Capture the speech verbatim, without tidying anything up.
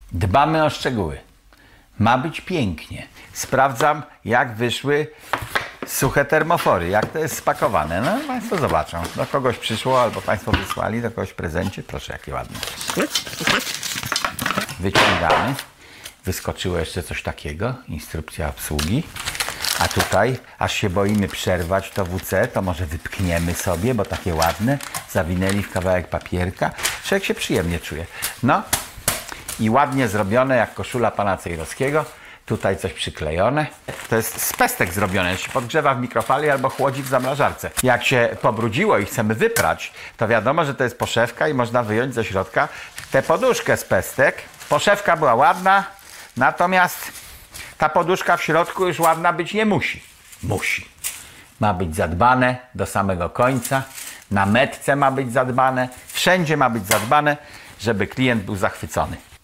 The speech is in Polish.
Dbamy o szczegóły. Ma być pięknie. Sprawdzam, jak wyszły suche termofory, jak to jest spakowane. No Państwo zobaczą. Do kogoś przyszło, albo Państwo wysłali, do kogoś w prezencie. Proszę, jakie ładne. Wyciągamy. Wyskoczyło jeszcze coś takiego. Instrukcja obsługi. A tutaj, aż się boimy przerwać to W C, to może wypchniemy sobie, bo takie ładne. Zawinęli w kawałek papierka. Człowiek się przyjemnie czuje. No i ładnie zrobione, jak koszula pana Cejrowskiego. Tutaj coś przyklejone. To jest z pestek zrobione, się podgrzewa w mikrofali albo chłodzi w zamrażarce. Jak się pobrudziło i chcemy wyprać, to wiadomo, że to jest poszewka i można wyjąć ze środka tę poduszkę z pestek. Poszewka była ładna, natomiast ta poduszka w środku już ładna być nie musi. Musi. Ma być zadbane do samego końca. Na metce ma być zadbane. Wszędzie ma być zadbane, żeby klient był zachwycony.